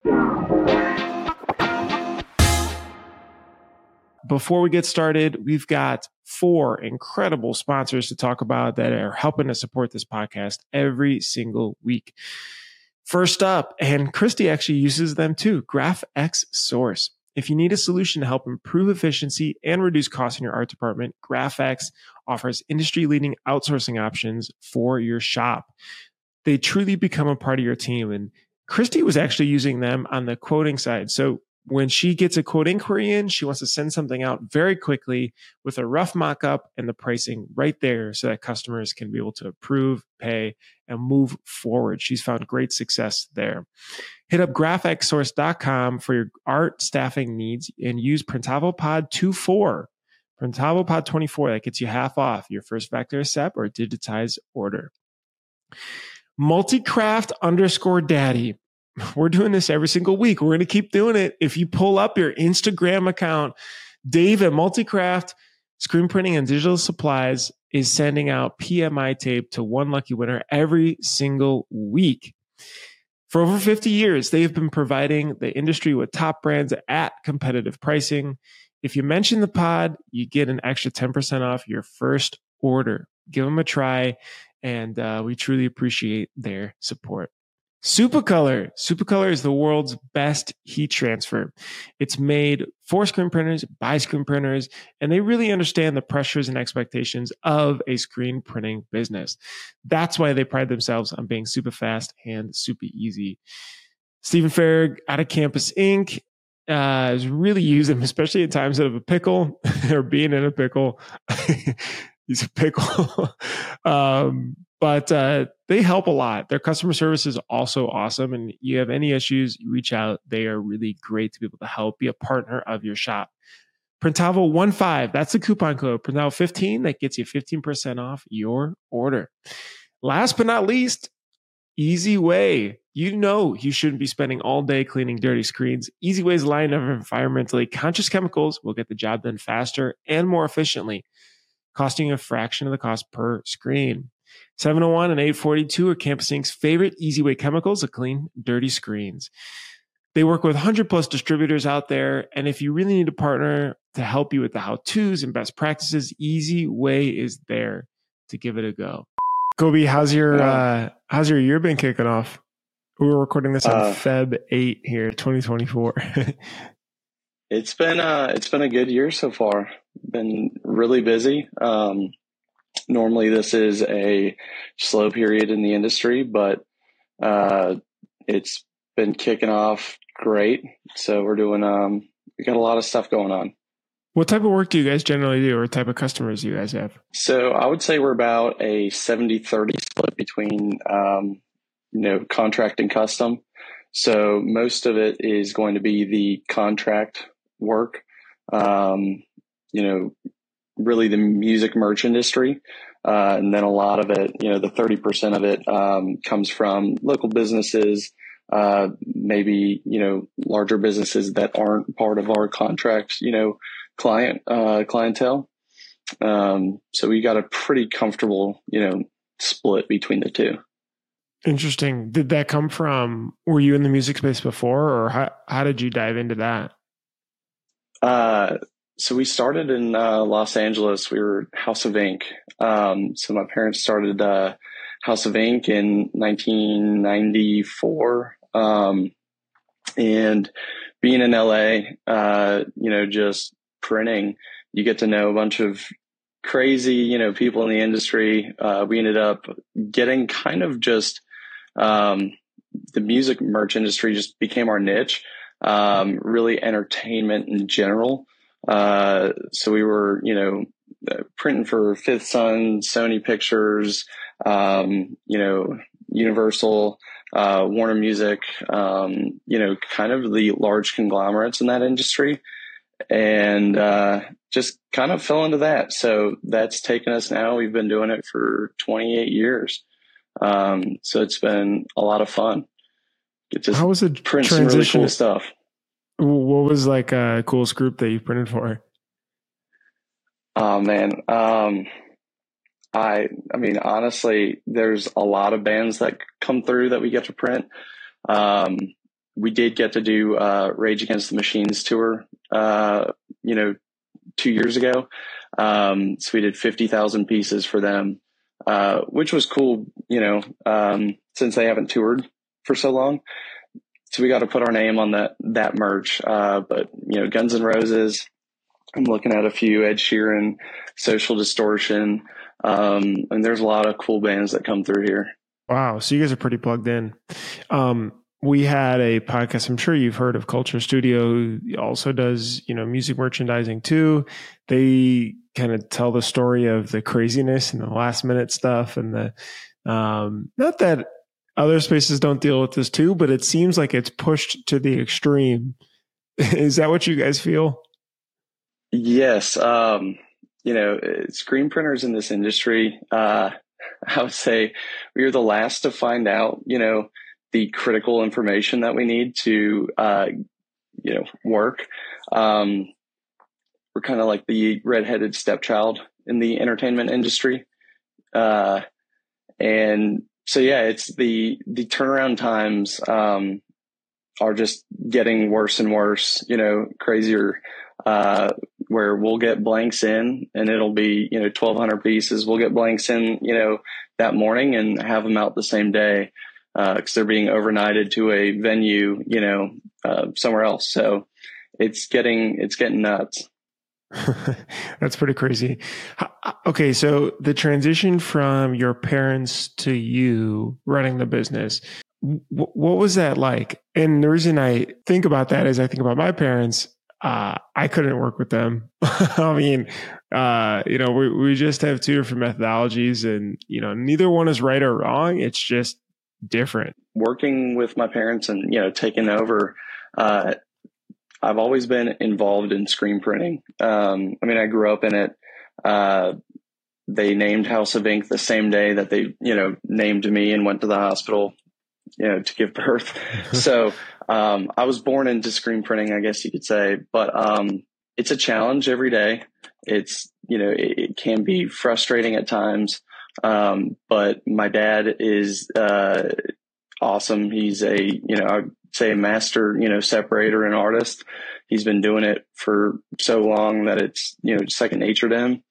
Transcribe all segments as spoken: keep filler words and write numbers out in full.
Before we get started, we've got four incredible sponsors to talk about that are helping to support this podcast every single week. First up, and Christy actually uses them too, GraphX Source. If you need a solution to help improve efficiency and reduce costs in your art department, GraphX offers industry-leading outsourcing options for your shop. They truly become a part of your team. And Christy was actually using them on the quoting side. So when she gets a quote inquiry in, she wants to send something out very quickly with a rough mock-up and the pricing right there so that customers can be able to approve, pay, and move forward. She's found great success there. Hit up graph x source dot com for your art staffing needs and use PrintavoPod twenty-four. PrintavoPod twenty-four, that gets you half off your first Vector Accept or digitized order. Multicraft underscore daddy. We're doing this every single week. We're going to keep doing it. If you pull up your Instagram account, Dave at Multicraft Screen Printing and Digital Supplies is sending out P M I tape to one lucky winner every single week. For over fifty years, they have been providing the industry with top brands at competitive pricing. If you mention the pod, you get an extra ten percent off your first order. Give them a try, and uh, we truly appreciate their support. Supacolor. Supacolor is the world's best heat transfer. It's made for screen printers, by screen printers, and they really understand the pressures and expectations of a screen printing business. That's why they pride themselves on being super fast and super easy. Stephen Farag out of Campus Incorporated uh, has really used them, especially at times of a pickle or being in a pickle. He's a pickle. um, but uh, they help a lot. Their customer service is also awesome. And you have any issues, you reach out. They are really great to be able to help. Be a partner of your shop. Printavo fifteen, that's the coupon code. Printavo fifteen, that gets you fifteen percent off your order. Last but not least, Easy Way. You know you shouldn't be spending all day cleaning dirty screens. Easy Way's line of environmentally conscious chemicals will get the job done faster and more efficiently, costing you a fraction of the cost per screen. seven oh one and eight forty-two are Campus Incorporated's favorite Easy Way chemicals to clean dirty screens. They work with one hundred plus distributors out there, and if you really need a partner to help you with the how-tos and best practices, Easy Way is there to give it a go. Kobe, how's your uh, how's your year been kicking off? We're recording this on uh, February eighth here, twenty twenty-four. It's been uh, it's been a good year so far. Been really busy. Um, normally, this is a slow period in the industry, but uh, it's been kicking off great. So we're doing. Um, we got a lot of stuff going on. What type of work do you guys generally do, or what type of customers do you guys have? So I would say we're about a seventy thirty split between um, you know contract and custom. So most of it is going to be the contract work, um, you know, really the music merch industry. Uh, and then a lot of it, you know, the thirty percent of it um, comes from local businesses, uh, maybe, you know, larger businesses that aren't part of our contract, you know, client, uh, clientele. Um, so we got a pretty comfortable, you know, split between the two. Interesting. Did that come from, were you in the music space before, or how, how did you dive into that? Uh, so we started in uh, Los Angeles. We were House of Ink. Um, so my parents started uh, House of Ink in nineteen ninety-four. Um, and being in L A, uh, you know, just printing, you get to know a bunch of crazy, you know, people in the industry. Uh, we ended up getting kind of just um, the music merch industry just became our niche. Um, really entertainment in general. Uh, so we were, you know, printing for Fifth Sun, Sony Pictures, um, you know, Universal, uh, Warner Music, um, you know, kind of the large conglomerates in that industry, and, uh, just kind of fell into that. So that's taken us now. We've been doing it for twenty-eight years. Um, so it's been a lot of fun. Get to How was it print some really cool stuff. What was like a coolest group that you printed for? Oh man. Um, I, I mean, honestly, there's a lot of bands that come through that we get to print. Um, we did get to do uh, Rage Against the Machines tour, uh, you know, two years ago. Um, so we did fifty thousand pieces for them, uh, which was cool, you know, um, since they haven't toured for so long. So we got to put our name on that, that merch. Uh, but, you know, Guns N' Roses, I'm looking at a few, Ed Sheeran, Social Distortion. Um, and there's a lot of cool bands that come through here. Wow. So you guys are pretty plugged in. Um, we had a podcast. I'm sure you've heard of Culture Studio, who also does, you know, music merchandising too. They kind of tell the story of the craziness and the last minute stuff and the, um, not that other spaces don't deal with this too, but it seems like it's pushed to the extreme. Is that what you guys feel? Yes. Um, you know, screen printers in this industry, uh, I would say we are the last to find out, you know, the critical information that we need to, uh, you know, work. Um, we're kind of like the redheaded stepchild in the entertainment industry. Uh, and so, yeah, it's the, the turnaround times, um, are just getting worse and worse, you know, crazier, uh, where we'll get blanks in and it'll be, you know, twelve hundred pieces. We'll get blanks in, you know, that morning and have them out the same day. Uh, cause they're being overnighted to a venue, you know, uh, somewhere else. So it's getting, it's getting nuts. That's pretty crazy. Okay. So the transition from your parents to you running the business, what was that like? And the reason I think about that is I think about my parents. Uh, I couldn't work with them. I mean, uh, you know, we, we just have two different methodologies and, you know, neither one is right or wrong. It's just different. Working with my parents and, you know, taking over, uh, I've always been involved in screen printing. Um, I mean, I grew up in it. Uh, they named House of Ink the same day that they, you know, named me and went to the hospital, you know, to give birth. So, um, I was born into screen printing, I guess you could say, but, um, it's a challenge every day. It's, you know, it, it can be frustrating at times. Um, but my dad is, uh, awesome. He's a, you know, I'd say a master, you know, separator and artist. He's been doing it for so long that it's, you know, second nature to him.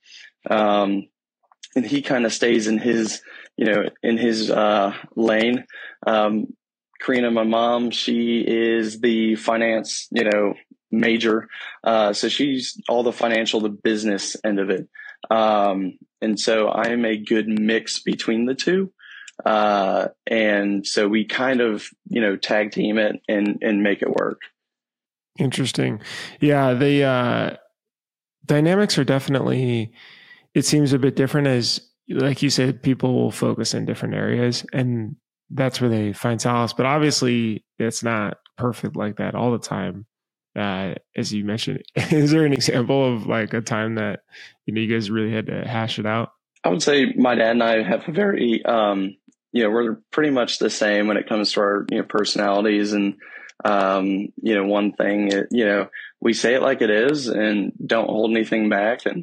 Um, and he kind of stays in his, you know, in his, uh, lane. Um, Karina, my mom, she is the finance, you know, major. Uh, so she's all the financial, the business end of it. Um, and so I am a good mix between the two. Uh, and so we kind of, you know, tag team it and, and make it work. Interesting. Yeah. The, uh, dynamics are definitely, it seems a bit different as, like you said, people will focus in different areas and that's where they find solace. But obviously it's not perfect like that all the time. Uh, as you mentioned, is there an example of like a time that, you know, you guys really had to hash it out? I would say my dad and I have a very, um, you know, we're pretty much the same when it comes to our, you know, personalities and, um, you know, one thing, it, you know, we say it like it is and don't hold anything back. And,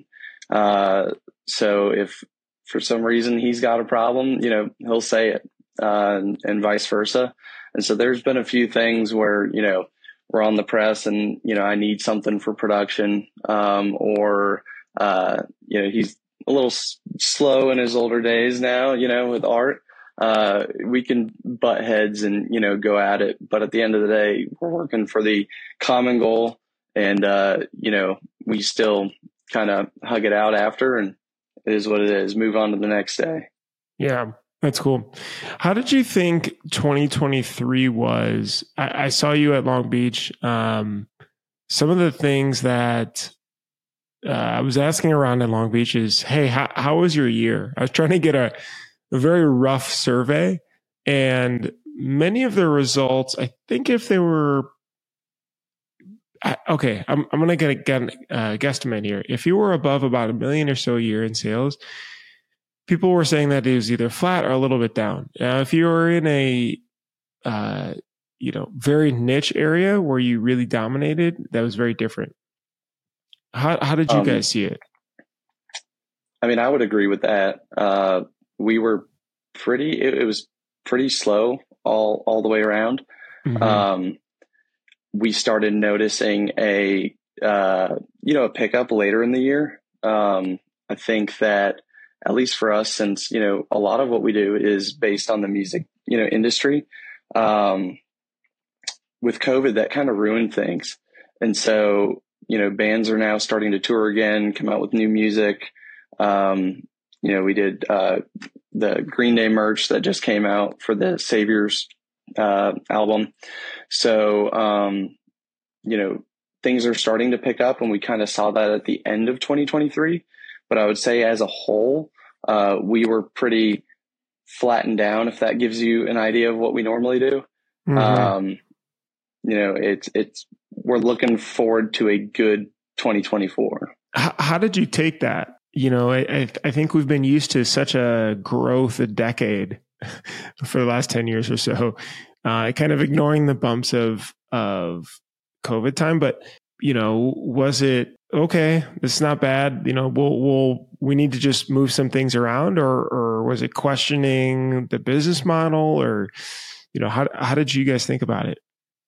uh, so if for some reason he's got a problem, you know, he'll say it, uh, and, and vice versa. And so there's been a few things where, you know, we're on the press and, you know, I need something for production, um, or, uh, you know, he's a little s- slow in his older days now, you know, with art. Uh, we can butt heads and, you know, go at it. But at the end of the day, we're working for the common goal. And, uh, you know, we still kind of hug it out after and it is what it is. Move on to the next day. Yeah, that's cool. How did you think twenty twenty-three was? I, I saw you at Long Beach. Um, some of the things that uh, I was asking around in Long Beach is, hey, how, how was your year? I was trying to get a, a very rough survey, and many of the results, I think if they were, I, okay, I'm, I'm going to get a get, uh, guesstimate here. If you were above about a million or so a year in sales, people were saying that it was either flat or a little bit down. Now, if you were in a, uh, you know, very niche area where you really dominated, that was very different. How how did you Um, guys see it? I mean, I would agree with that. Uh, we were pretty, it, it was pretty slow all, all the way around. Mm-hmm. Um, we started noticing a, uh, you know, a pickup later in the year. Um, I think that at least for us, since, you know, a lot of what we do is based on the music, you know, industry, um, with COVID, that kind of ruined things. And so, you know, bands are now starting to tour again, come out with new music. Um, you know, we did, uh, the Green Day merch that just came out for the Saviors, uh, album. So, um, you know, things are starting to pick up, and we kind of saw that at the end of twenty twenty-three. But I would say as a whole, uh, we were pretty flattened down, if that gives you an idea of what we normally do. Mm-hmm. Um, you know, it's, it's, we're looking forward to a good twenty twenty-four. How, how did you take that? You know, I, I think we've been used to such a growth a decade for the last ten years or so, uh, kind of ignoring the bumps of, of COVID time. But, you know, was it, okay, this is not bad, you know, we'll, we'll, we need to just move some things around, or, or was it questioning the business model, or, you know, how, how did you guys think about it?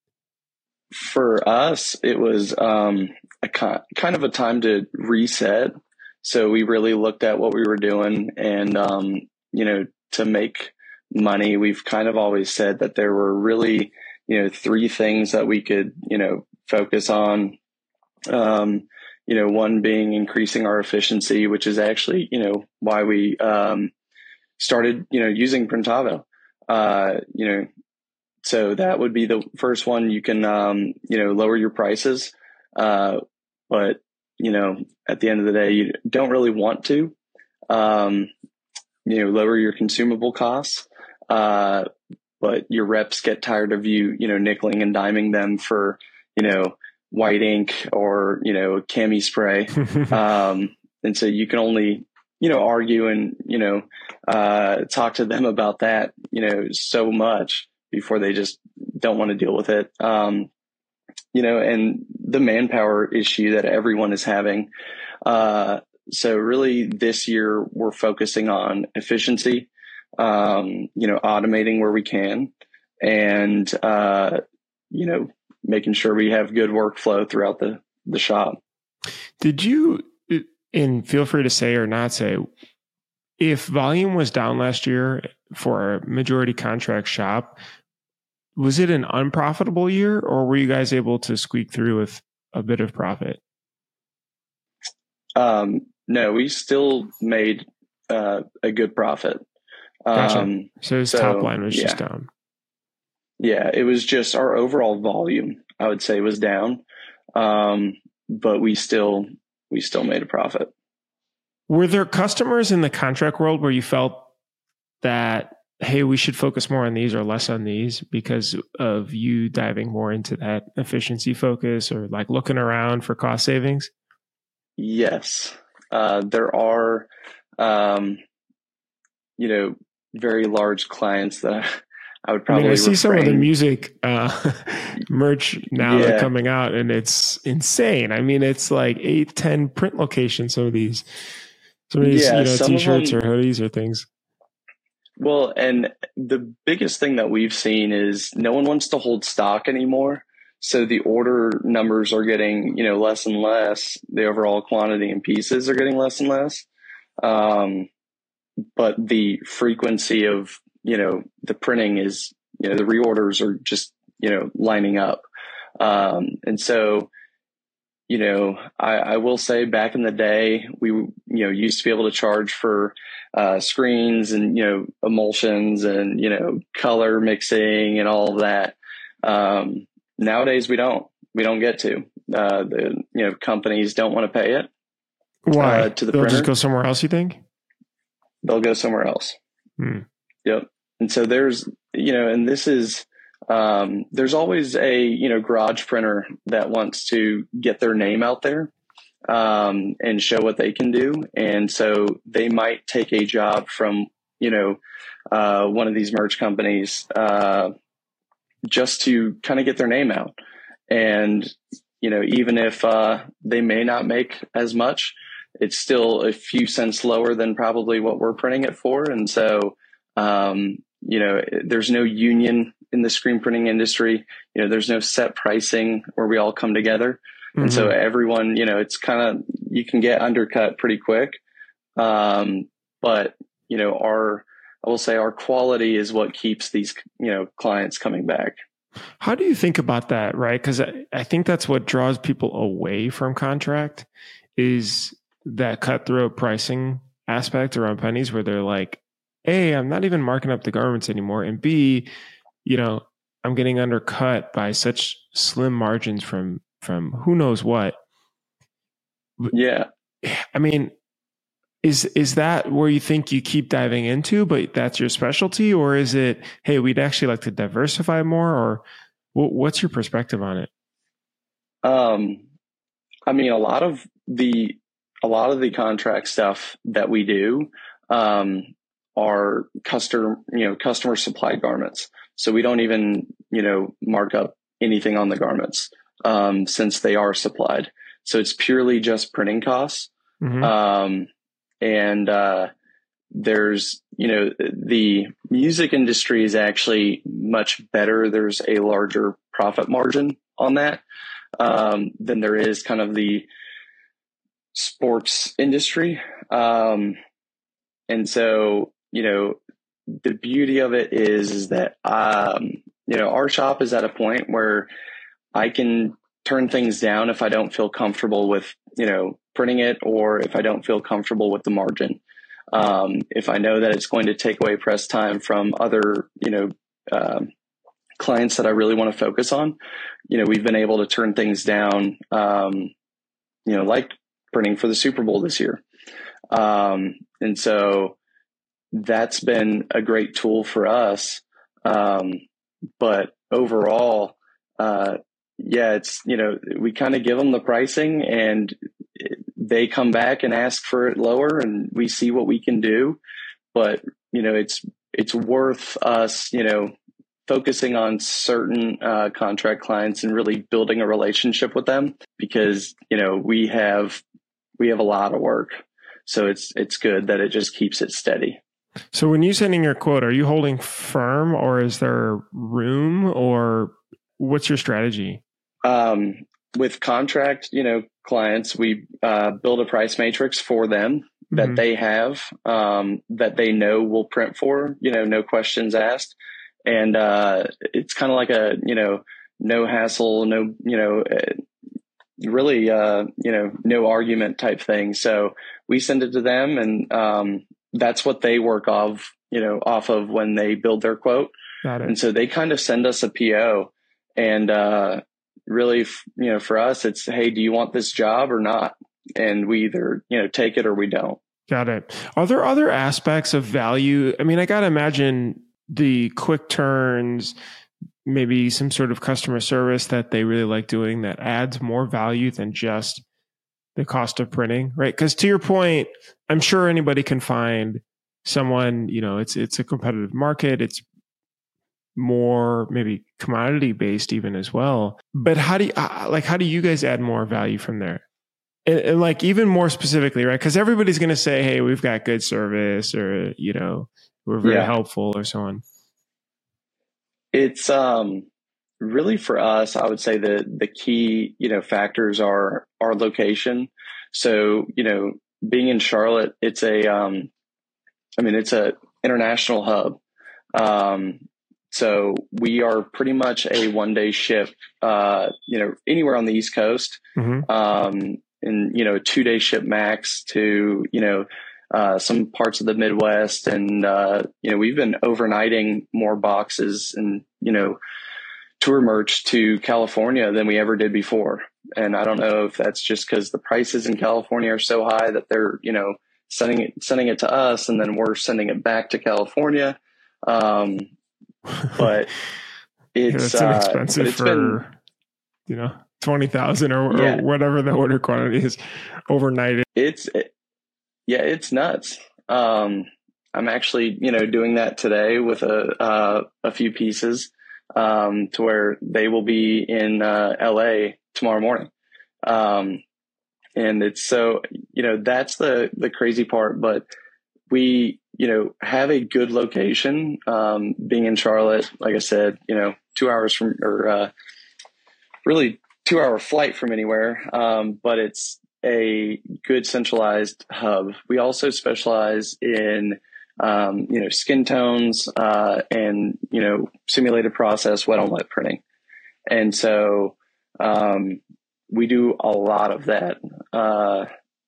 For us, it was, um, a kind of a time to reset. So we really looked at what we were doing, and, um, you know, to make money, we've kind of always said that there were really, you know, three things that we could, you know, focus on. Um, you know, one being increasing our efficiency, which is actually, you know, why we, um, started, you know, using Printavo. Uh, you know, so that would be the first one. You can, um, you know, lower your prices. Uh, but, you know, at the end of the day, you don't really want to, um, you know, lower your consumable costs. Uh, but your reps get tired of you, you know, nickeling and diming them for, you know, white ink or, you know, cami spray. um, and so you can only, you know, argue and, you know, uh, talk to them about that, you know, so much before they just don't want to deal with it. Um, you know, and the manpower issue that everyone is having. Uh, so really this year we're focusing on efficiency, um, you know, automating where we can, and, uh, you know, making sure we have good workflow throughout the, the shop. Did you, and feel free to say or not say, if volume was down last year for a majority contract shop, was it an unprofitable year, or were you guys able to squeak through with a bit of profit? Um, no, we still made uh, a good profit. Gotcha. Um, so his so, top line was yeah. just down. Yeah, it was just our overall volume, I would say, was down. Um, but we still, we still made a profit. Were there customers in the contract world where you felt that, hey, we should focus more on these or less on these because of you diving more into that efficiency focus, or like looking around for cost savings? Yes. Uh, there are, um, you know, very large clients that I would probably I mean, I see refrain. some of the music uh, merch now yeah. that's coming out, and it's insane. I mean, it's like eight, ten print locations, some of these, some of these, yeah, you know, t-shirts them, or hoodies or things. Well, and the biggest thing that we've seen is no one wants to hold stock anymore. So the order numbers are getting, you know, less and less. The overall quantity and pieces are getting less and less. Um, but the frequency of, you know, the printing is, you know, the reorders are just, you know, lining up. Um, and so, you know, I, I will say back in the day, we, you know, used to be able to charge for uh, screens and, you know, emulsions and, you know, color mixing and all of that. Um, nowadays we don't, we don't get to, uh, the, you know, companies don't want to pay it. Why? Uh, to the They'll printer. just go somewhere else, you think? They'll go somewhere else. Hmm. Yep. And so there's, you know, and this is, um, there's always a, you know, garage printer that wants to get their name out there, um, and show what they can do. And so they might take a job from, you know, uh, one of these merch companies, uh, just to kind of get their name out. And, you know, even if, uh, they may not make as much, it's still a few cents lower than probably what we're printing it for. And so, um, you know, there's no union in the screen printing industry, you know, there's no set pricing where we all come together. Mm-hmm. And so everyone, you know, it's kind of, you can get undercut pretty quick. Um, but, you know, our, I will say our quality is what keeps these, you know, clients coming back. How do you think about that? Right. Cause I, I think that's what draws people away from contract is that cutthroat pricing aspect around pennies where they're like, A, I'm not even marking up the garments anymore. And B, you know, I'm getting undercut by such slim margins from, from who knows what. Yeah. I mean, is, is that where you think you keep diving into, but that's your specialty? Or is it, hey, we'd actually like to diversify more? Or what's your perspective on it? Um, I mean, a lot of the, a lot of the contract stuff that we do, um, are customer, you know, customer supplied garments. So we don't even, you know, mark up anything on the garments, um, since they are supplied. So it's purely just printing costs. Mm-hmm. Um, and, uh, there's, you know, the music industry is actually much better. There's a larger profit margin on that, um, than there is kind of the sports industry. Um, and so, you know, the beauty of it is, is that, um, you know, our shop is at a point where I can turn things down if I don't feel comfortable with, you know, printing it, or if I don't feel comfortable with the margin. Um, if I know that it's going to take away press time from other, you know, um, clients that I really want to focus on, you know, we've been able to turn things down, um, you know, like printing for the Super Bowl this year. Um, and so that's been a great tool for us. Um, but overall, uh, yeah, it's, you know, we kind of give them the pricing and they come back and ask for it lower and we see what we can do. But, you know, it's, it's worth us, you know, focusing on certain uh, contract clients and really building a relationship with them because, you know, we have, we have a lot of work. So it's, it's good that it just keeps it steady. So when you sending your quote, are you holding firm or is there room or what's your strategy? Um, with contract, you know, clients, we uh, build a price matrix for them that mm-hmm. they have, um, that they know will print for, you know, no questions asked. And uh, it's kind of like a, you know, no hassle, no, you know, really, uh, you know, no argument type thing. So we send it to them and um, that's what they work off, you know, off of when they build their quote. Got it. And so they kind of send us a P O and uh, really, you know, for us, it's, hey, do you want this job or not? And we either, you know, take it or we don't. Got it. Are there other aspects of value? I mean, I got to imagine the quick turns, maybe some sort of customer service that they really like doing that adds more value than just the cost of printing, right? Because to your point, I'm sure anybody can find someone, you know, it's it's a competitive market. It's more maybe commodity based even as well. But how do you, like, how do you guys add more value from there? And, and like even more specifically, right? Because everybody's going to say, hey, we've got good service or, you know, we're very yeah. helpful or so on. It's um, really for us, I would say the the key, you know, factors are our location. So, you know, being in Charlotte, it's a, um, I mean, it's a international hub. Um, so we are pretty much a one day ship, uh, you know, anywhere on the East Coast, mm-hmm. um, and, you know, a two day ship max to, you know, uh, some parts of the Midwest. And, uh, you know, we've been overnighting more boxes and, you know, tour merch to California than we ever did before. And I don't know if that's just because the prices in California are so high that they're, you know, sending it, sending it to us and then we're sending it back to California. Um, but it's, yeah, that's inexpensive uh, it's for, been, you know, twenty thousand or, yeah. or whatever the order quantity is overnight. It's, it, yeah, it's nuts. Um, I'm actually, you know, doing that today with a, uh, a few pieces, um, to where they will be in, uh, L A tomorrow morning. Um, and it's so, you know, that's the, the crazy part, but we, you know, have a good location. Um, being in Charlotte, like I said, you know, two hours from, or uh, really two hour flight from anywhere, um, but it's a good centralized hub. We also specialize in, um, you know, skin tones uh, and, you know, simulated process, wet on wet printing. And so um, we do a lot of that. Uh,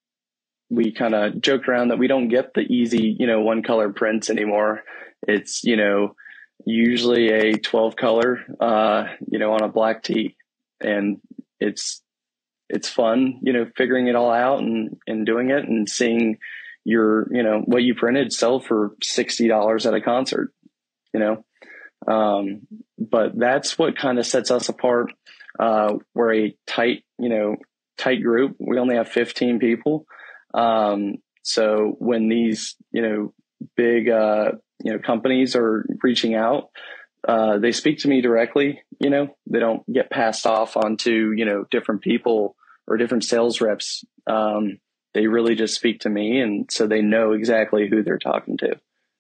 we kind of joked around that we don't get the easy, you know, one color prints anymore. It's, you know, usually a twelve color, uh, you know, on a black tee. And it's, it's fun, you know, figuring it all out and, and doing it and seeing your, you know, what you printed sell for sixty dollars at a concert, you know? Um, but that's what kind of sets us apart. Uh, we're a tight, you know, tight group. We only have fifteen people. Um, so when these, you know, big, uh, you know, companies are reaching out, uh, they speak to me directly, you know, they don't get passed off onto, you know, different people or different sales reps. Um, they really just speak to me. And so they know exactly who they're talking to.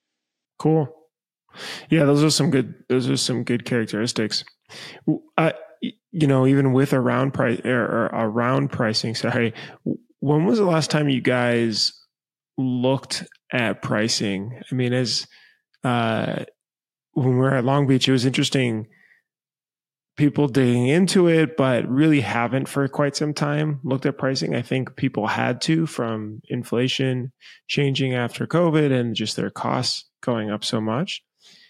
Cool. Yeah. Those are some good, those are some good characteristics. Uh, you know, even with around price or, or around pricing, sorry, when was the last time you guys looked at pricing? I mean, as, uh, when we were at Long Beach, it was interesting, people digging into it, but really haven't for quite some time looked at pricing. I think people had to, from inflation changing after COVID and just their costs going up so much.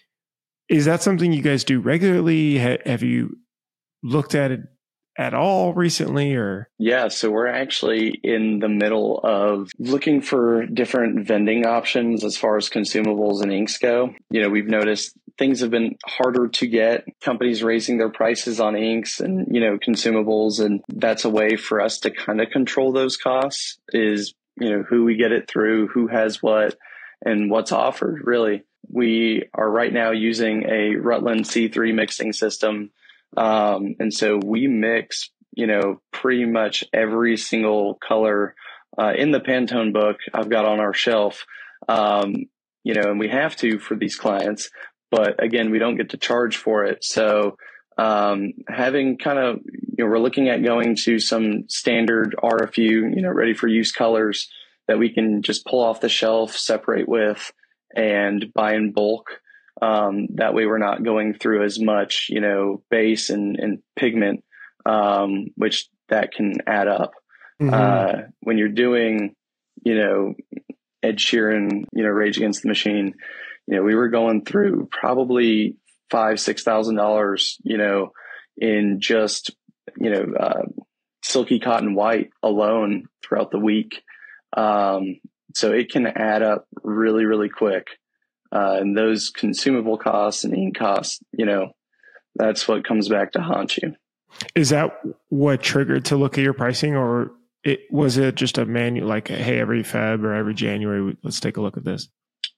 Is that something you guys do regularly? Have you looked at it at all recently, or? Yeah, so we're actually in the middle of looking for different vending options as far as consumables and inks go. You know, we've noticed things have been harder to get, companies raising their prices on inks and, you know, consumables. And that's a way for us to kind of control those costs is, you know, who we get it through, who has what, and what's offered, really. We are right now using a Rutland C three mixing system. Um, and so we mix, you know, pretty much every single color, uh, in the Pantone book I've got on our shelf, um, you know, and we have to for these clients, but again, we don't get to charge for it. So, um, having kind of, you know, we're looking at going to some standard R F U, you know, ready for use colors that we can just pull off the shelf, separate with, and buy in bulk. Um, that way we're not going through as much, you know, base and, and pigment, um, which that can add up. Mm-hmm. Uh, when you're doing, you know, Ed Sheeran, you know, Rage Against the Machine, you know, we were going through probably five, six thousand dollars, you know, in just, you know, uh, silky cotton white alone throughout the week. Um, so it can add up really, really quick. Uh, and those consumable costs and ink costs, you know, that's what comes back to haunt you. Is that what triggered to look at your pricing, or it, was it just a manual, like, hey, every Feb or every January, let's take a look at this?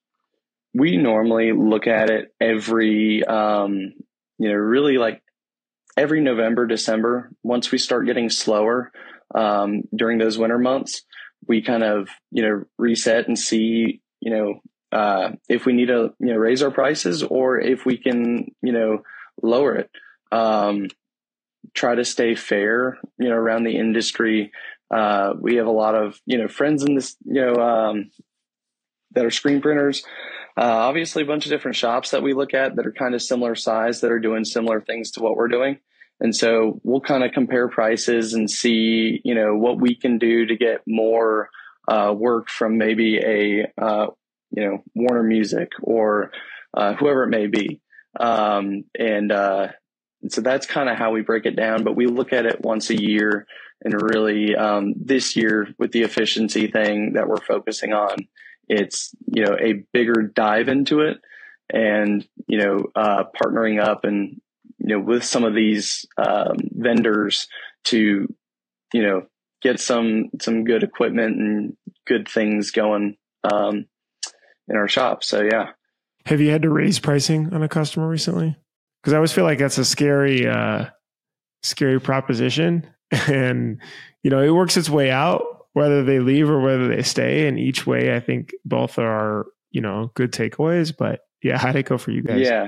We normally look at it every, um, you know, really like every November, December. Once we start getting slower um, during those winter months, we kind of, you know, reset and see, you know, Uh, if we need to, you know, raise our prices or if we can, you know, lower it, um, try to stay fair, you know, around the industry. Uh, we have a lot of, you know, friends in this, you know, um, that are screen printers. Uh, obviously a bunch of different shops that we look at that are kind of similar size that are doing similar things to what we're doing. And so we'll kind of compare prices and see, you know, what we can do to get more, uh, work from maybe a, uh, you know, Warner Music or uh, whoever it may be. Um, and uh, so that's kind of how we break it down. But we look at it once a year, and really um, this year with the efficiency thing that we're focusing on, it's, you know, a bigger dive into it and, you know, uh, partnering up and, you know, with some of these um, vendors to, you know, get some, some good equipment and good things going um, in our shop. So, yeah. Have you had to raise pricing on a customer recently? Because I always feel like that's a scary, uh, scary proposition. And, you know, it works its way out, whether they leave or whether they stay. And each way, I think both are, you know, good takeaways. But yeah, how'd it go for you guys? Yeah.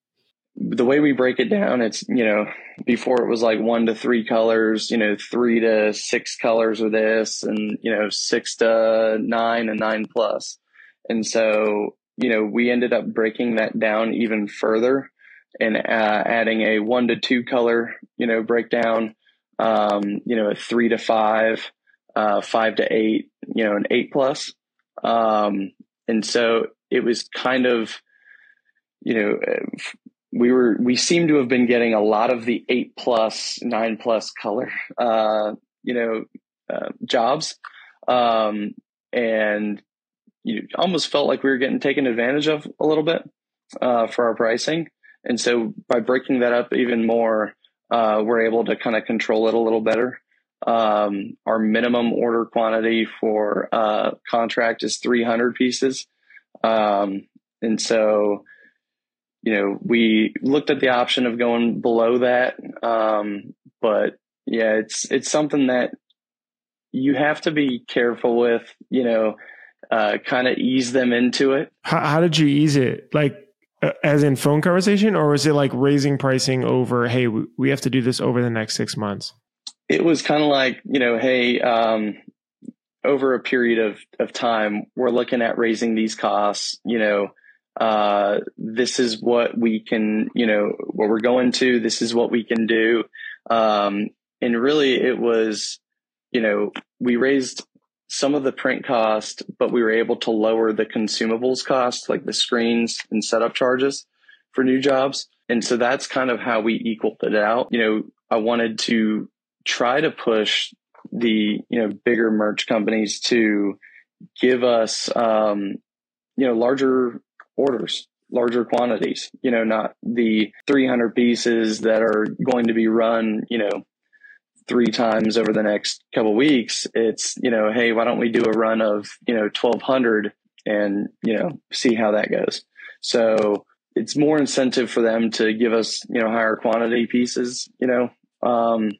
The way we break it down, it's, you know, before it was like one to three colors, you know, three to six colors with this, and, you know, six to nine and nine plus. And so, you know, we ended up breaking that down even further and uh, adding a one to two color, you know, breakdown, um, you know, a three to five, uh, five to eight, you know, an eight plus. Um, and so it was kind of, you know, we were, we seem to have been getting a lot of the eight plus, nine plus color, uh, you know, uh, jobs. Um, and you almost felt like we were getting taken advantage of a little bit, uh, for our pricing. And so by breaking that up even more, uh, we're able to kind of control it a little better. Um, our minimum order quantity for, uh, contract is three hundred pieces. Um, and so, you know, we looked at the option of going below that. Um, but yeah, it's, it's something that you have to be careful with, you know, uh, kind of ease them into it. How, how did you ease it? Like, uh, as in phone conversation, or was it like raising pricing over, hey, we, we have to do this over the next six months? It was kind of like, you know, hey, um, over a period of, of time, we're looking at raising these costs, you know, uh, this is what we can, you know, what we're going to, this is what we can do. Um, and really it was, you know, we raised some of the print cost, but we were able to lower the consumables cost, like the screens and setup charges for new jobs. And so that's kind of how we equaled it out. You know, I wanted to try to push the, you know, bigger merch companies to give us, um, you know, larger orders, larger quantities, you know, not the three hundred pieces that are going to be run, you know, three times over the next couple of weeks. It's, you know, hey, why don't we do a run of, you know, twelve hundred and, you know, see how that goes. So it's more incentive for them to give us, you know, higher quantity pieces, you know, um,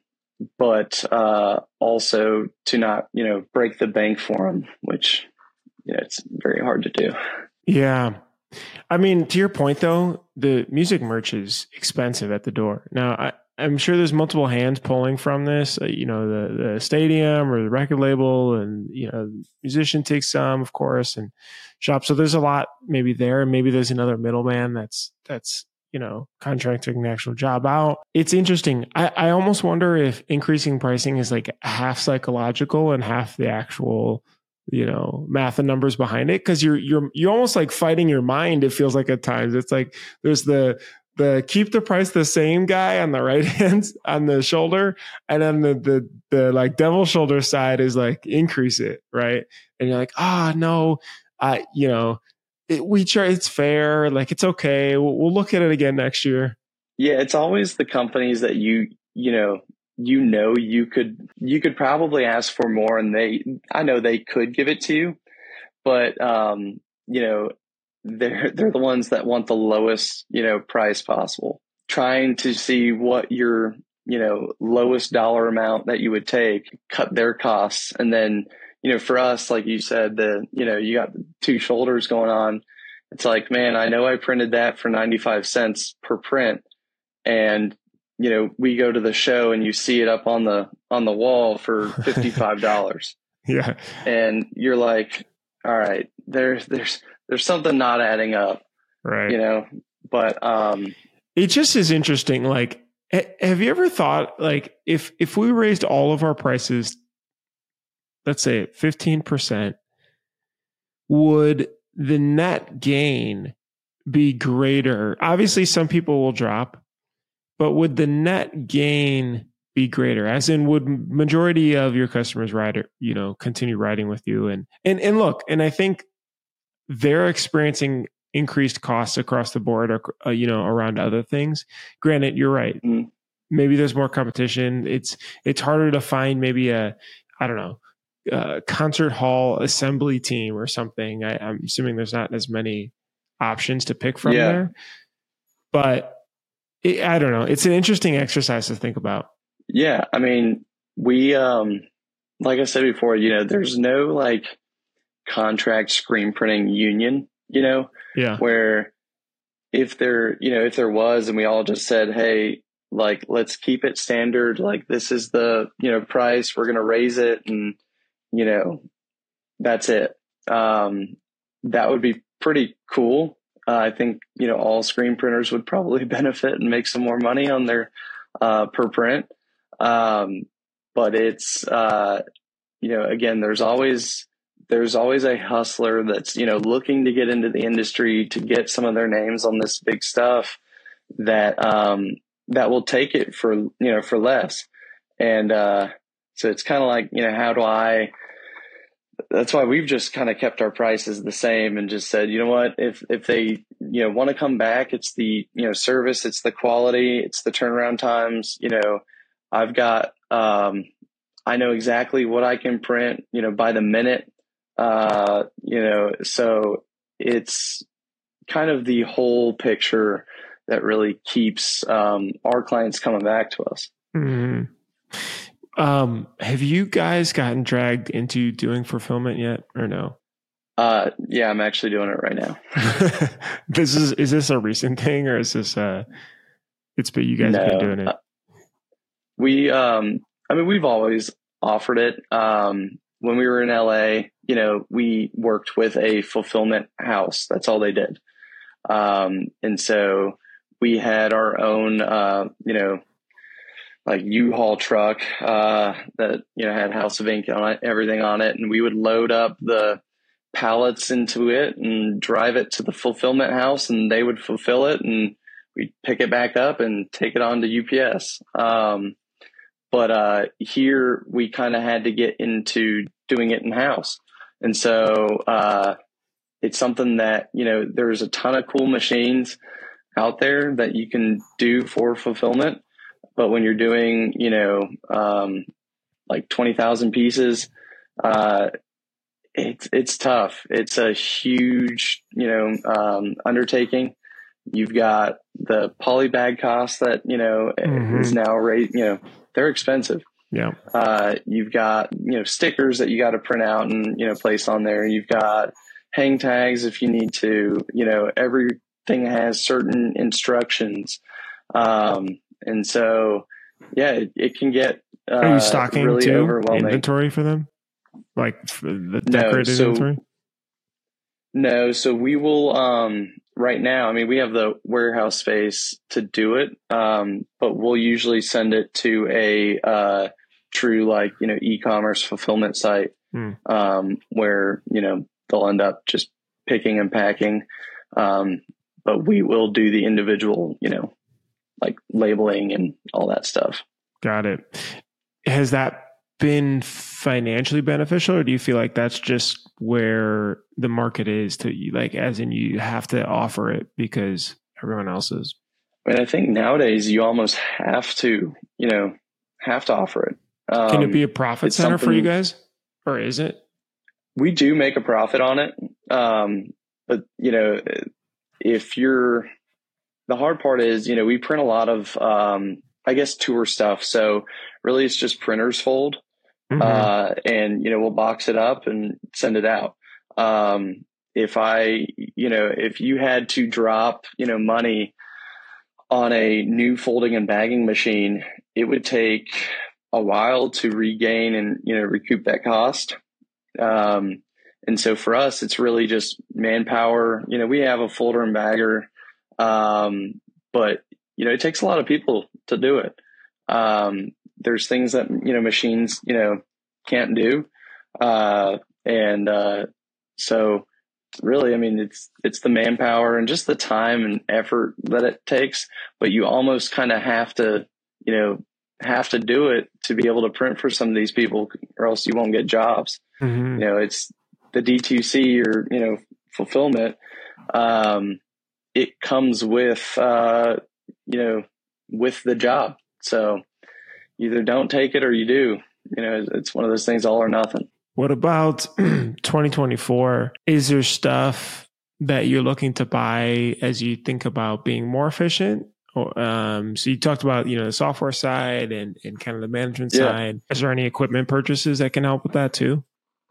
but uh, also to not, you know, break the bank for them, which, you know, it's very hard to do. Yeah. I mean, to your point though, the music merch is expensive at the door. Now, I, I'm sure there's multiple hands pulling from this, uh, you know, the, the stadium or the record label, and, you know, musician takes some, of course, and shop. So there's a lot maybe there, and maybe there's another middleman that's, that's, you know, contracting the actual job out. It's interesting. I, I almost wonder if increasing pricing is like half psychological and half the actual, you know, math and numbers behind it. Cause you're, you're, you're almost like fighting your mind. It feels like at times it's like there's the, the keep the price the same guy on the right hand on the shoulder. And then the, the, the like devil shoulder side is like increase it. Right. And you're like, ah, oh, no, I, you know, it, we try, it's fair. Like, it's okay. We'll, we'll look at it again next year. Yeah. It's always the companies that you, you know, you know, you could, you could probably ask for more, and they, I know they could give it to you, but, um, you know, they're, they're the ones that want the lowest, you know, price possible, trying to see what your, you know, lowest dollar amount that you would take, cut their costs. And then, you know, for us, like you said, the, you know, you got two shoulders going on. It's like, man, I know I printed that for ninety-five cents per print, and, you know, we go to the show and you see it up on the, on the wall for fifty-five dollars. Yeah. And you're like, all right, there's, there's, there's something not adding up, right? You know, but, um, it just is interesting. Like, have you ever thought, like, if, if we raised all of our prices, let's say fifteen percent, would the net gain be greater? Obviously some people will drop, but would the net gain be greater? As in, would majority of your customers ride, you know, continue riding with you? And, and, and look, and I think they're experiencing increased costs across the board, or, uh, you know, around other things. Granted, you're right. Mm-hmm. Maybe there's more competition. It's, it's harder to find maybe a, I don't know, uh, concert hall assembly team or something. I, I'm assuming there's not as many options to pick from yeah. there, but it, I don't know. It's an interesting exercise to think about. Yeah. I mean, we, um, like I said before, you know, there's no like contract screen printing union, you know, Yeah. where if there, you know, if there was, and we all just said, hey, like, let's keep it standard. Like, this is the, you know, price, we're going to raise it. And, you know, that's it. Um, that would be pretty cool. Uh, I think, you know, all screen printers would probably benefit and make some more money on their, uh, per print. Um, but it's, uh, you know, again, there's always, there's always a hustler that's, you know, looking to get into the industry to get some of their names on this big stuff that, um, that will take it for, you know, for less. And, uh, so it's kind of like, you know, how do I, that's why we've just kind of kept our prices the same and just said, you know what, if, if they, you know, want to come back, it's the, you know, service, it's the quality, it's the turnaround times. You know, I've got, um, I know exactly what I can print, you know, by the minute, uh, you know, so it's kind of the whole picture that really keeps, um, our clients coming back to us. Mm-hmm. Um, have you guys gotten dragged into doing fulfillment yet or no? Uh, yeah, I'm actually doing it right now. This is, is this a recent thing or is this, uh, it's, but you guys no, have been doing it? Uh, we, um, I mean, we've always offered it. Um, when we were in L A, you know, we worked with a fulfillment house. That's all they did. Um, and so we had our own, uh, you know, like U-Haul truck, uh, that, you know, had House of Ink on it, everything on it. And we would load up the pallets into it and drive it to the fulfillment house and they would fulfill it and we'd pick it back up and take it on to U P S. Um, but, uh, here we kind of had to get into doing it in house. And so, uh, it's something that, you know, there's a ton of cool machines out there that you can do for fulfillment. But when you're doing, you know, um, like twenty thousand pieces, uh, it's, it's tough. It's a huge, you know, um, undertaking. You've got the poly bag cost that, you know, mm-hmm. is now rate, you know, they're expensive. Yeah. Uh, you've got, you know, stickers that you got to print out and, you know, place on there. You've got hang tags if you need to, you know, everything has certain instructions. Um, And so, yeah, it, it can get uh, Are you stocking really too? overwhelming. Inventory for them, like for the decorated no, so, inventory. No, so we will. Um, right now, I mean, we have the warehouse space to do it, um, but we'll usually send it to a uh, true, like you know, e-commerce fulfillment site hmm. um, where you know they'll end up just picking and packing. Um, but we will do the individual, you know. like labeling and all that stuff. Got it. Has that been financially beneficial or do you feel like that's just where the market is to you? Like, as in you have to offer it because everyone else is? I mean, I think nowadays you almost have to, you know, have to offer it. Um, Can it be a profit center for you guys or is it? We do make a profit on it. Um, but you know, if you're, the hard part is, you know, we print a lot of, um, I guess, tour stuff. So really it's just printers fold, mm-hmm. uh, and, you know, we'll box it up and send it out. Um, if I, you know, if you had to drop, you know, money on a new folding and bagging machine, it would take a while to regain and, you know, recoup that cost. Um, and so for us, it's really just manpower. You know, we have a folder and bagger. Um, but you know, it takes a lot of people to do it. Um, there's things that, you know, machines, you know, can't do. Uh, and, uh, so really, I mean, it's, it's the manpower and just the time and effort that it takes, but you almost kind of have to, you know, have to do it to be able to print for some of these people or else you won't get jobs. Mm-hmm. You know, it's the D two C or, you know, fulfillment. Um, it comes with, uh, you know, with the job. So either don't take it or you do. You know, it's one of those things, all or nothing. What about twenty twenty-four? Is there stuff that you're looking to buy as you think about being more efficient? Or, um, so you talked about, you know, the software side and, and kind of the management yeah. side. Is there any equipment purchases that can help with that too?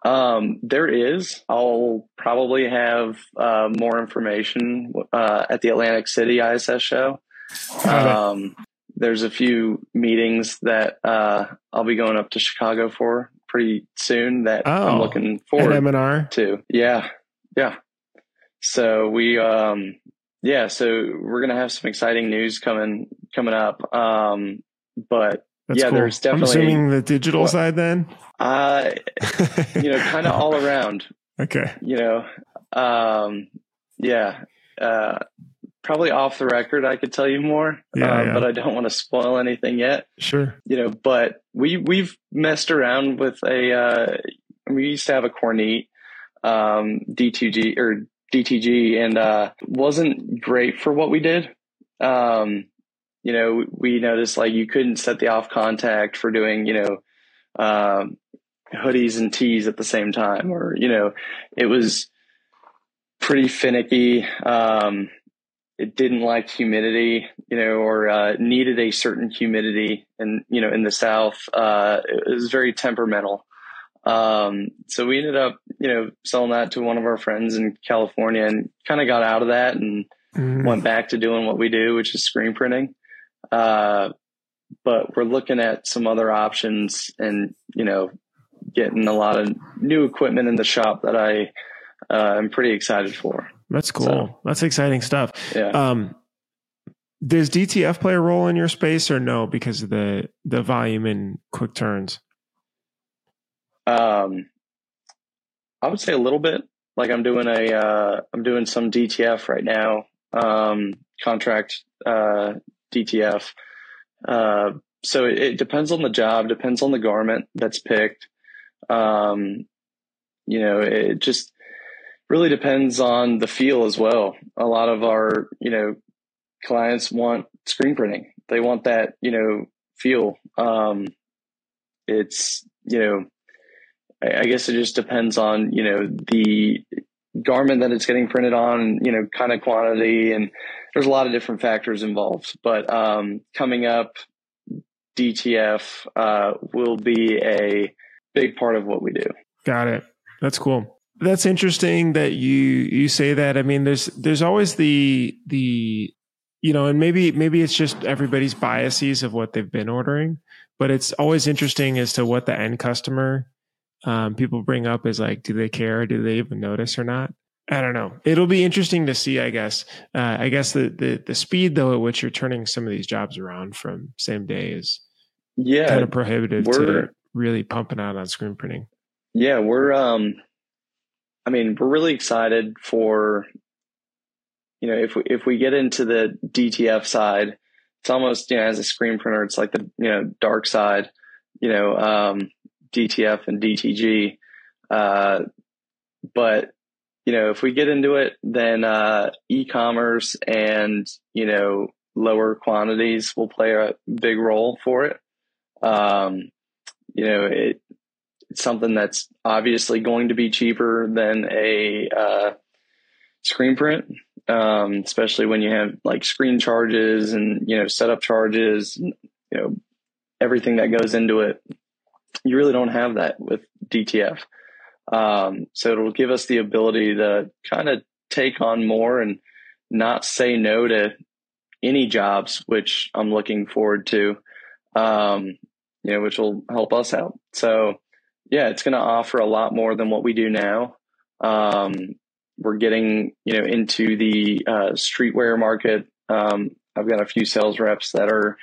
Um, there is. I'll probably have uh, more information uh, at the Atlantic City I S S show. Um, there's a few meetings that uh, I'll be going up to Chicago for pretty soon that oh, I'm looking forward M and R? to. Yeah, yeah. So we, um, yeah, so we're gonna have some exciting news coming coming up. Um, but That's yeah, cool. there's definitely. I'm assuming the digital well, side then. Uh, you know, kind of all around. Okay. You know, um, yeah. Uh, probably off the record, I could tell you more, yeah, uh, yeah. but I don't want to spoil anything yet. Sure. You know, but we we've messed around with a. Uh, we used to have a Cornet um, D two G or D T G, and uh, wasn't great for what we did. Um, you know, we noticed like you couldn't set the off contact for doing, you know, um, hoodies and tees at the same time, or, you know, it was pretty finicky. Um, it didn't like humidity, you know, or uh, needed a certain humidity. And, you know, in the South, uh, it was very temperamental. Um, so we ended up, you know, selling that to one of our friends in California and kind of got out of that and mm. went back to doing what we do, which is screen printing. Uh, but we're looking at some other options and, you know, getting a lot of new equipment in the shop that I, uh, I'm pretty excited for. That's cool. So, that's exciting stuff. Yeah. Um, does D T F play a role in your space or no, because of the, the volume and quick turns? Um, I would say a little bit. Like I'm doing a, uh, I'm doing some D T F right now, um, contract, uh, D T F. Uh, so it, it depends on the job, depends on the garment that's picked. Um, you know, it just really depends on the feel as well. A lot of our, you know, clients want screen printing. They want that, you know, feel. Um, it's, you know, I guess it just depends on, you know, the garment that it's getting printed on, you know, kind of quantity, and there's a lot of different factors involved. But um, coming up, D T F uh, will be a big part of what we do. Got it. That's cool. That's interesting that you you say that. I mean, there's there's always the the you know, and maybe maybe it's just everybody's biases of what they've been ordering, but it's always interesting as to what the end customer. Um, people bring up is like, do they care? Do they even notice or not? I don't know. It'll be interesting to see, I guess. Uh, I guess the, the the speed, though, at which you're turning some of these jobs around from same day is yeah, kind of prohibitive to really pumping out on screen printing. Yeah, we're, um, I mean, we're really excited for, you know, if we, if we get into the D T F side, it's almost, you know, as a screen printer, it's like the, you know, dark side, you know, um, D T F and D T G. Uh, but, you know, if we get into it, then uh, e-commerce and, you know, lower quantities will play a big role for it. Um, you know, it, it's something that's obviously going to be cheaper than a uh, screen print, um, especially when you have like screen charges and, you know, setup charges, and, you know, everything that goes into it. You really don't have that with D T F. Um, so it'll give us the ability to kind of take on more and not say no to any jobs, which I'm looking forward to, um, you know, which will help us out. So yeah, it's going to offer a lot more than what we do now. Um, we're getting, you know, into the uh, streetwear market. Um, I've got a few sales reps that are,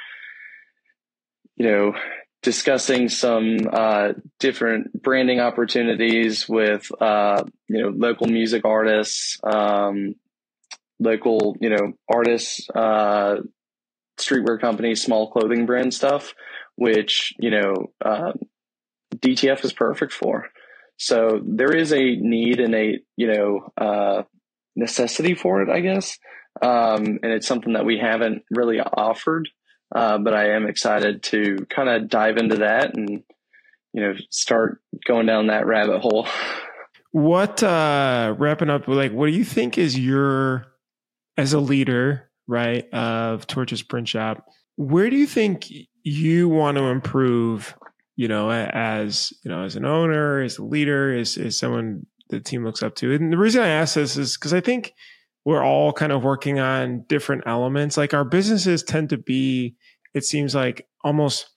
you know, discussing some uh, different branding opportunities with, uh, you know, local music artists, um, local, you know, artists, uh, streetwear companies, small clothing brand stuff, which, you know, uh, D T F is perfect for. So there is a need and a, you know, uh, necessity for it, I guess. Um, and it's something that we haven't really offered. Uh, but I am excited to kind of dive into that and, you know, start going down that rabbit hole. What, uh, wrapping up, like, what do you think is your, as a leader, right, of Torches Print Shop, where do you think you want to improve you know, as, you know, as an owner, as a leader, as, as someone the team looks up to? And the reason I ask this is because I think we're all kind of working on different elements. Like our businesses tend to be, it seems like almost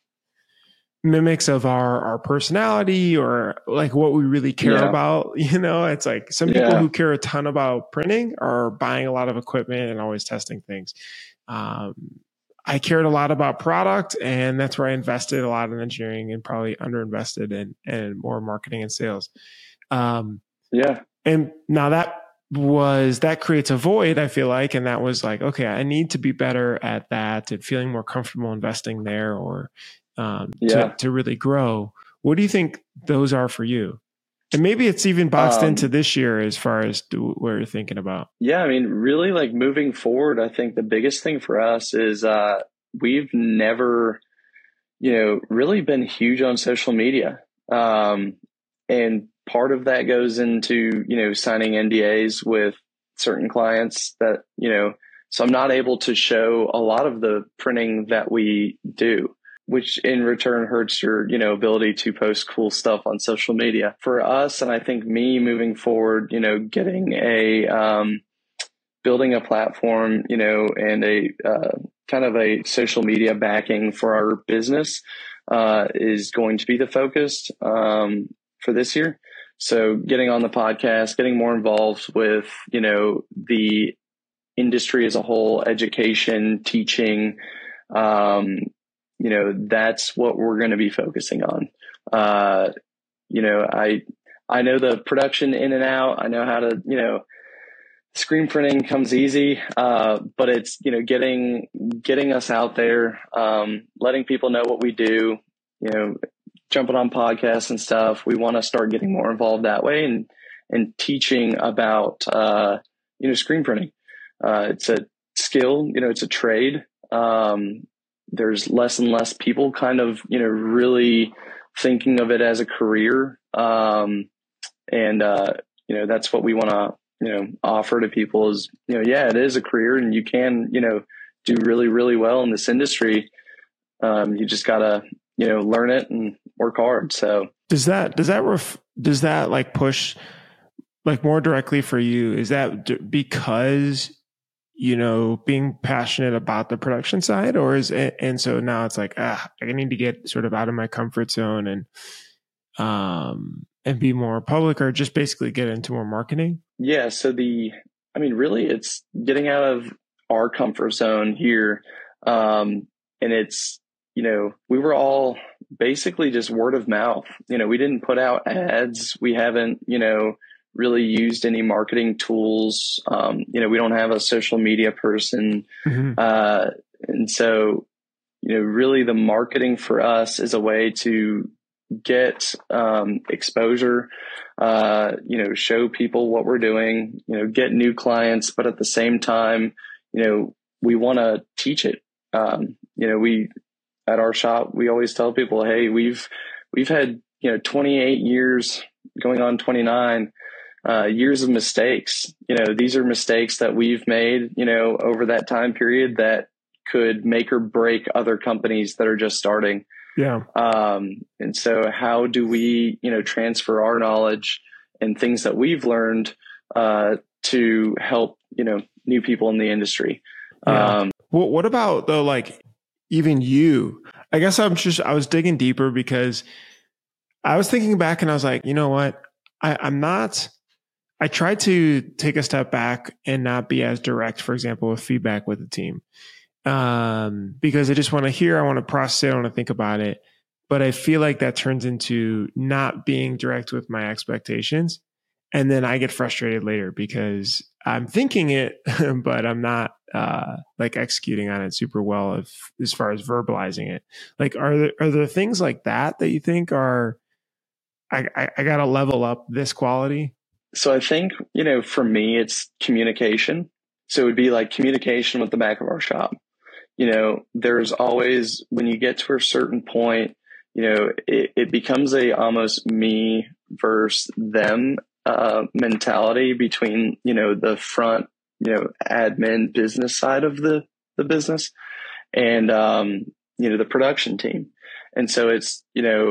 mimics of our, our personality or like what we really care Yeah. about. You know, it's like some Yeah. people who care a ton about printing are buying a lot of equipment and always testing things. Um, I cared a lot about product, and that's where I invested a lot in engineering and probably underinvested in, in more marketing and sales. Um, Yeah. and now that was, that creates a void, I feel like. And that was like, okay, I need to be better at that and feeling more comfortable investing there or, um, Yeah. to, to really grow. What do you think those are for you? And maybe it's even boxed Um, into this year as far as do, what you're thinking about. Yeah. I mean, really like moving forward, I think the biggest thing for us is, uh, we've never, you know, really been huge on social media. Um, and part of that goes into, you know, signing N D As with certain clients that, you know, so I'm not able to show a lot of the printing that we do, which in return hurts your, you know, ability to post cool stuff on social media. For us, and I think me moving forward, you know, getting a, um, building a platform, you know, and a uh, kind of a social media backing for our business uh, is going to be the focus um, for this year. So getting on the podcast, getting more involved with, you know, the industry as a whole, education, teaching, um, you know, that's what we're going to be focusing on. Uh, you know, I, I know the production in and out. I know how to, you know, screen printing comes easy, uh, but it's, you know, getting, getting us out there, um, letting people know what we do, you know, jumping on podcasts and stuff. We want to start getting more involved that way and, and teaching about, uh, you know, screen printing. Uh, it's a skill, you know, it's a trade. Um, there's less and less people kind of, you know, really thinking of it as a career. Um, and, uh, you know, that's what we want to, you know, offer to people is, you know, yeah, it is a career and you can, you know, do really, really well in this industry. Um, you just gotta, you know, learn it and work hard. So does that, does that, ref, does that like push like more directly for you? Is that d- because, you know, being passionate about the production side, or is it, and so now it's like, ah, I need to get sort of out of my comfort zone and, um, and be more public, or just basically get into more marketing? Yeah. So the, I mean, really it's getting out of our comfort zone here. Um, and it's, you know, we were all basically just word of mouth. You know, we didn't put out ads. We haven't, you know, really used any marketing tools. Um, you know, we don't have a social media person. Mm-hmm. Uh, and so, you know, really the marketing for us is a way to get um, exposure, uh, you know, show people what we're doing, you know, get new clients, but at the same time, you know, we want to teach it. Um, you know, we, at our shop, we always tell people, hey, we've, we've had, you know, twenty-eight years going on twenty-nine, uh, years of mistakes. You know, these are mistakes that we've made, you know, over that time period that could make or break other companies that are just starting. Yeah. Um, and so how do we, you know, transfer our knowledge and things that we've learned, uh, to help, you know, new people in the industry? Yeah. Um, well, what about though, like even you, I guess I'm just, I was digging deeper because I was thinking back and I was like, you know what? I, I'm not, I tried to take a step back and not be as direct, for example, with feedback with the team. Um, because I just want to hear, I want to process it, I want to think about it. But I feel like that turns into not being direct with my expectations. And then I get frustrated later because I'm thinking it, but I'm not uh, like executing on it super well if, as far as verbalizing it. Like, are there, are there things like that that you think are, I, I, I got to level up this quality? So I think, you know, for me, it's communication. So it would be like communication with the back of our shop. You know, there's always, when you get to a certain point, you know, it, it becomes a almost me versus them uh, mentality between, you know, the front, you know, admin business side of the, the business and, um, you know, the production team. And so it's, you know,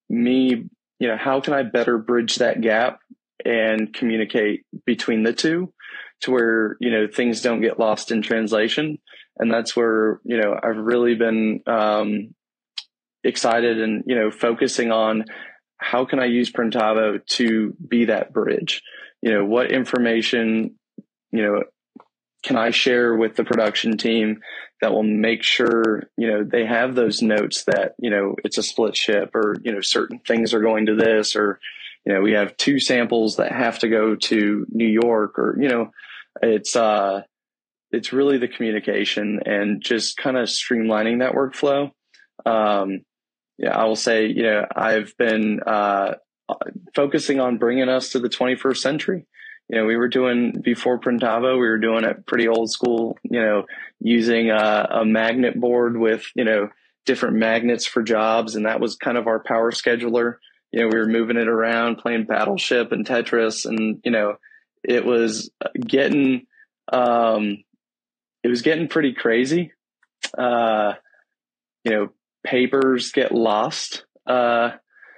me, you know, how can I better bridge that gap and communicate between the two to where, you know, things don't get lost in translation. And that's where, you know, I've really been um, excited and, you know, focusing on how can I use Printavo to be that bridge? You know, what information, you know, can I share with the production team that will make sure, you know, they have those notes that, you know, it's a split ship, or, you know, certain things are going to this, or, you know, we have two samples that have to go to New York, or, you know, it's, uh, it's really the communication and just kind of streamlining that workflow. Um, yeah, I will say, you know, I've been, uh, focusing on bringing us to the twenty-first century. You know, we were doing, before Printavo, we were doing it pretty old school, you know, using a, a magnet board with, you know, different magnets for jobs. And that was kind of our power scheduler. You know, we were moving it around, playing Battleship and Tetris. And, you know, it was getting, um, it was getting pretty crazy. Uh, you know, papers get lost. Uh,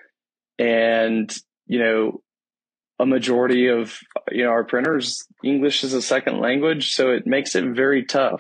and, you know, a majority of, you know, our printers, English is a second language, so it makes it very tough.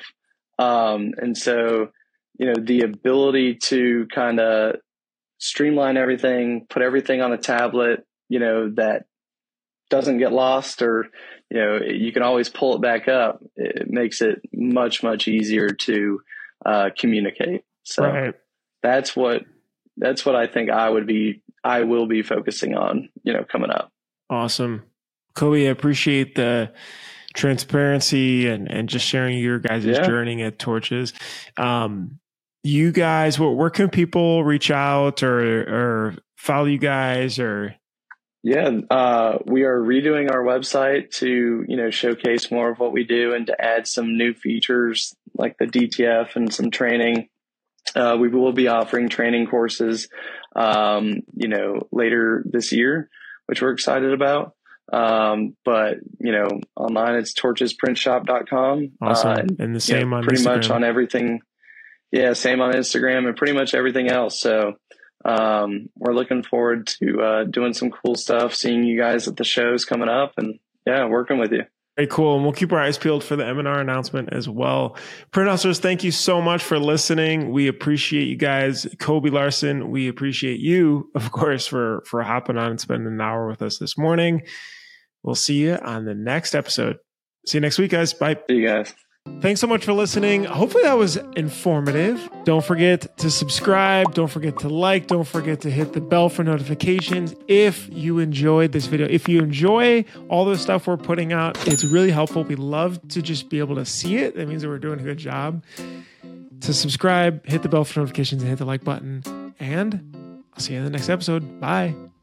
Um, and so, you know, the ability to kind of streamline everything, put everything on a tablet, you know, that doesn't get lost, or, you know, you can always pull it back up. It makes it much, much easier to uh, communicate. So Right. that's what, that's what I think I would be, I will be focusing on, you know, coming up. Awesome. Kobe, I appreciate the transparency and, and just sharing your guys' Yeah. journey at Torches. Um, you guys, where, where can people reach out or, or follow you guys? Or Yeah, uh, we are redoing our website to, you know, showcase more of what we do and to add some new features like the D T F and some training. Uh, we will be offering training courses, um, you know, later this year, which we're excited about. Um, but, you know, online it's torches print shop dot com. Awesome. Uh, and, and the same you know, on pretty Instagram. much on everything. Yeah, same on Instagram and pretty much everything else. So um, we're looking forward to uh, doing some cool stuff, seeing you guys at the shows coming up, and yeah, working with you. Very cool. And we'll keep our eyes peeled for the M and R announcement as well. Print Hustlers, thank you so much for listening. We appreciate you guys. Kobe Larson, we appreciate you, of course, for, for hopping on and spending an hour with us this morning. We'll see you on the next episode. See you next week, guys. Bye. See you guys. Thanks so much for listening. Hopefully that was informative. Don't forget to subscribe. Don't forget to like. Don't forget to hit the bell for notifications if you enjoyed this video. If you enjoy all the stuff we're putting out, it's really helpful. We love to just be able to see it. That means that we're doing a good job. To subscribe, hit the bell for notifications, and hit the like button. And I'll see you in the next episode. Bye.